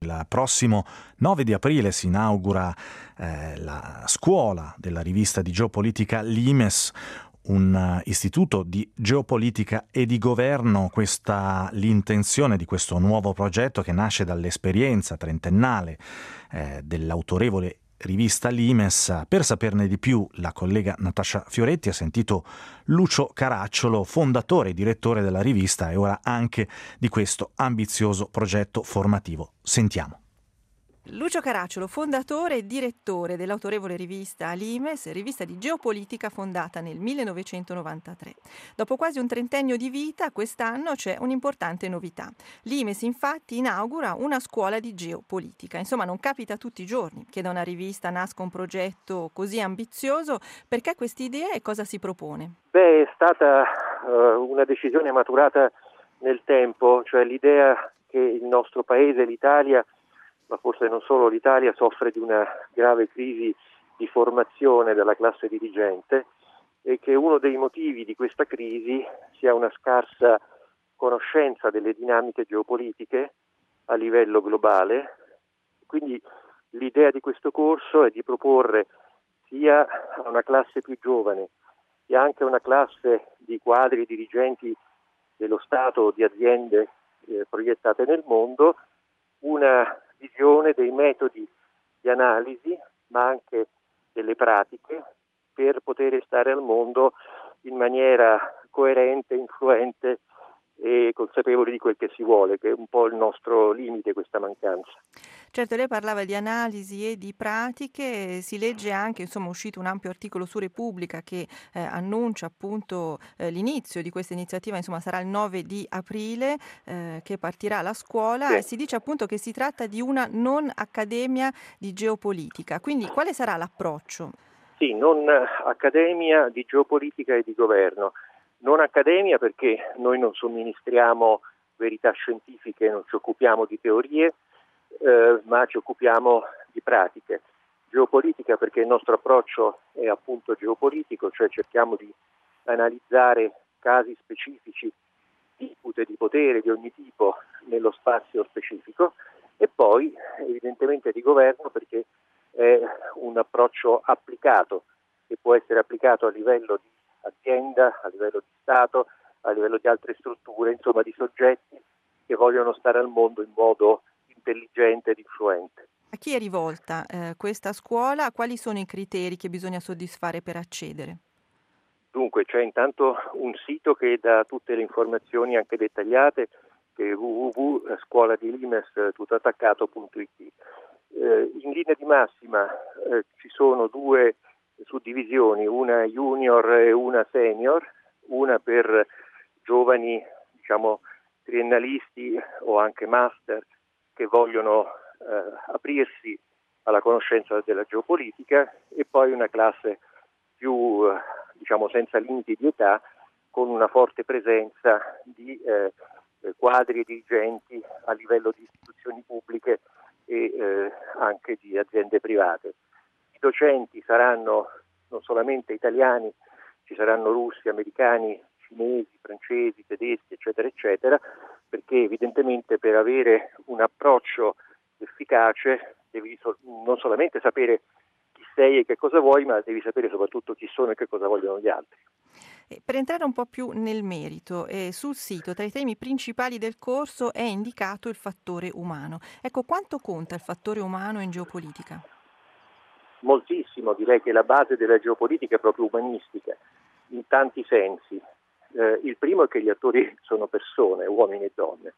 Il prossimo 9 di aprile si inaugura la scuola della rivista di geopolitica Limes, un istituto di geopolitica e di governo. Questa l'intenzione di questo nuovo progetto che nasce dall'esperienza trentennale dell'autorevole rivista Limes. Per saperne di più, la collega Natascia Fioretti ha sentito Lucio Caracciolo, fondatore e direttore della rivista e ora anche di questo ambizioso progetto formativo. Sentiamo. Lucio Caracciolo, fondatore e direttore dell'autorevole rivista Limes, rivista di geopolitica fondata nel 1993. Dopo quasi un trentennio di vita, quest'anno c'è un'importante novità. Limes infatti inaugura una scuola di geopolitica. Insomma, non capita tutti i giorni che da una rivista nasca un progetto così ambizioso. Perché quest'idea e cosa si propone? È stata una decisione maturata nel tempo, cioè l'idea che il nostro paese, l'Italia, ma forse non solo l'Italia, soffre di una grave crisi di formazione della classe dirigente e che uno dei motivi di questa crisi sia una scarsa conoscenza delle dinamiche geopolitiche a livello globale. Quindi l'idea di questo corso è di proporre sia a una classe più giovane sia anche a una classe di quadri e dirigenti dello Stato o di aziende proiettate nel mondo una visione dei metodi di analisi, ma anche delle pratiche, per poter stare al mondo in maniera coerente, influente e consapevoli di quel che si vuole, che è un po' il nostro limite, questa mancanza. Certo, lei parlava di analisi e di pratiche, si legge anche, insomma, è uscito un ampio articolo su Repubblica che annuncia appunto l'inizio di questa iniziativa, insomma sarà il 9 di aprile che partirà la scuola, Sì. E si dice appunto che si tratta di una non accademia di geopolitica, quindi quale sarà l'approccio? Sì, non accademia di geopolitica e di governo. Non accademia perché noi non somministriamo verità scientifiche, non ci occupiamo di teorie, ma ci occupiamo di pratiche. Geopolitica perché il nostro approccio è appunto geopolitico, cioè cerchiamo di analizzare casi specifici, dispute di potere di ogni tipo nello spazio specifico, e poi evidentemente di governo perché è un approccio applicato, che può essere applicato a livello di azienda, a livello di Stato, a livello di altre strutture, insomma di soggetti che vogliono stare al mondo in modo intelligente ed influente. A chi è rivolta questa scuola? Quali sono i criteri che bisogna soddisfare per accedere? Dunque c'è intanto un sito che dà tutte le informazioni anche dettagliate, che è www.scuoladilimes.it. In linea di massima ci sono due suddivisioni, una junior e una senior, una per giovani triennalisti o anche master che vogliono aprirsi alla conoscenza della geopolitica, e poi una classe più senza limiti di età, con una forte presenza di quadri e dirigenti a livello di istituzioni pubbliche e anche di aziende private. I docenti saranno non solamente italiani, ci saranno russi, americani, cinesi, francesi, tedeschi, eccetera, eccetera, perché evidentemente per avere un approccio efficace devi non solamente sapere chi sei e che cosa vuoi, ma devi sapere soprattutto chi sono e che cosa vogliono gli altri. Per entrare un po' più nel merito, sul sito tra i temi principali del corso è indicato il fattore umano. Ecco, quanto conta il fattore umano in geopolitica? Moltissimo, direi che la base della geopolitica è proprio umanistica, in tanti sensi. Il primo è che gli attori sono persone, uomini e donne,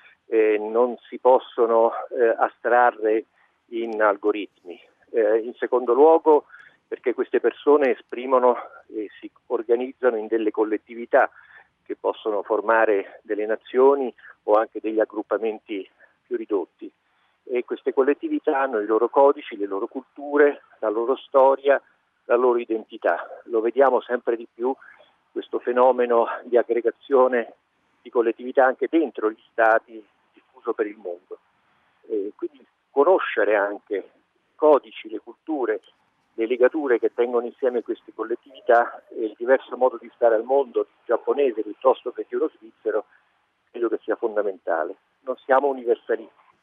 non si possono astrarre in algoritmi. In secondo luogo perché queste persone esprimono e si organizzano in delle collettività che possono formare delle nazioni o anche degli aggruppamenti più ridotti, e queste collettività hanno i loro codici, le loro culture, la loro storia, la loro identità. Lo vediamo sempre di più questo fenomeno di aggregazione di collettività anche dentro gli stati, diffuso per il mondo. Quindi conoscere anche i codici, le culture, le legature che tengono insieme queste collettività e il diverso modo di stare al mondo, il giapponese piuttosto che quello svizzero, credo che sia fondamentale. Non siamo universalisti,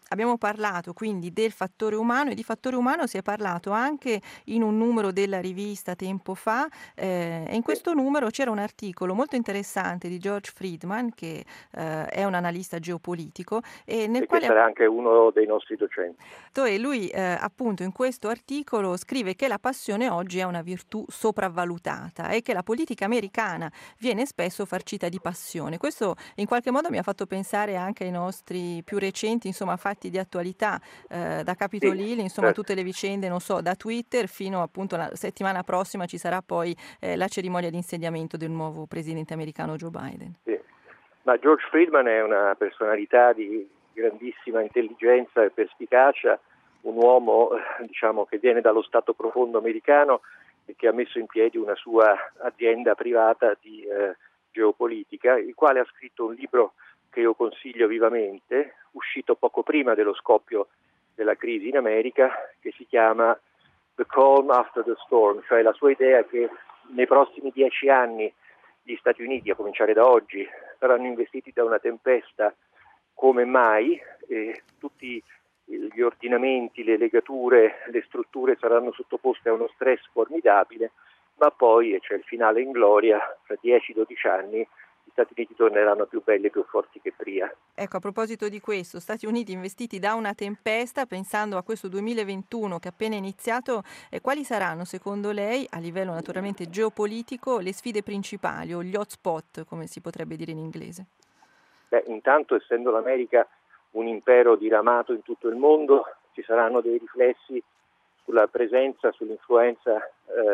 Abbiamo parlato quindi del fattore umano e di fattore umano si è parlato anche in un numero della rivista tempo fa e in Sì. questo numero c'era un articolo molto interessante di George Friedman che è un analista geopolitico e nel E che quale sarà anche uno dei nostri docenti. e lui appunto in questo articolo scrive che la passione oggi è una virtù sopravvalutata e che la politica americana viene spesso farcita di passione. Questo in qualche modo mi ha fatto pensare anche ai nostri più recenti fatti di attualità, da Capitol Sì, Hill, certo. tutte le vicende, non so, da Twitter fino appunto la settimana prossima ci sarà poi la cerimonia di insediamento del nuovo presidente americano Joe Biden. Sì. Ma George Friedman è una personalità di grandissima intelligenza e perspicacia, un uomo diciamo, che viene dallo Stato profondo americano e che ha messo in piedi una sua azienda privata di geopolitica, il quale ha scritto un libro che io consiglio vivamente, uscito poco prima dello scoppio della crisi in America, che si chiama The Calm After the Storm, cioè la sua idea è che nei prossimi 10 anni gli Stati Uniti, a cominciare da oggi, saranno investiti da una tempesta come mai e tutti gli ordinamenti, le legature, le strutture saranno sottoposte a uno stress formidabile, ma poi, e c'è il finale in gloria, fra 10-12 anni gli Stati Uniti torneranno più belli e più forti che prima. Ecco, a proposito di questo, Stati Uniti investiti da una tempesta, pensando a questo 2021 che è appena iniziato, quali saranno secondo lei, a livello naturalmente geopolitico, le sfide principali o gli hotspot, come si potrebbe dire in inglese? Beh, intanto, essendo l'America un impero diramato in tutto il mondo, ci saranno dei riflessi sulla presenza, sull'influenza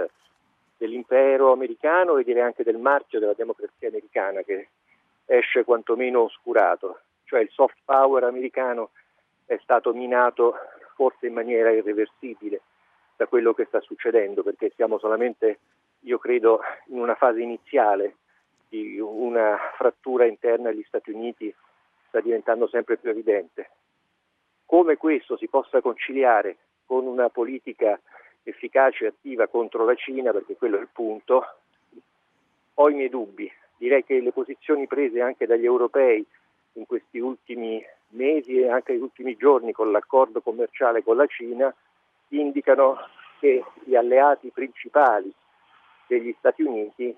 dell'impero americano e direi anche del marchio della democrazia americana che esce quantomeno oscurato, cioè il soft power americano è stato minato forse in maniera irreversibile da quello che sta succedendo, perché siamo solamente, io credo, in una fase iniziale di una frattura interna agli Stati Uniti, sta diventando sempre più evidente. Come questo si possa conciliare con una politica efficace e attiva contro la Cina, perché quello è il punto, ho i miei dubbi. Direi che le posizioni prese anche dagli europei in questi ultimi mesi e anche negli ultimi giorni con l'accordo commerciale con la Cina indicano che gli alleati principali degli Stati Uniti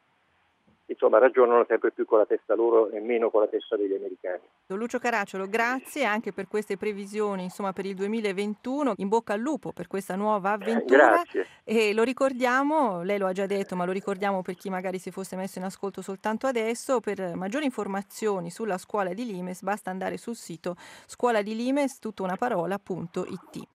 ragionano sempre più con la testa loro e meno con la testa degli americani. Don Lucio Caracciolo, grazie anche per queste previsioni, per il 2021. In bocca al lupo per questa nuova avventura. Grazie. E lo ricordiamo, lei lo ha già detto, ma lo ricordiamo per chi magari si fosse messo in ascolto soltanto adesso, per maggiori informazioni sulla scuola di Limes basta andare sul sito scuoladilimes, tutto una parola, .it.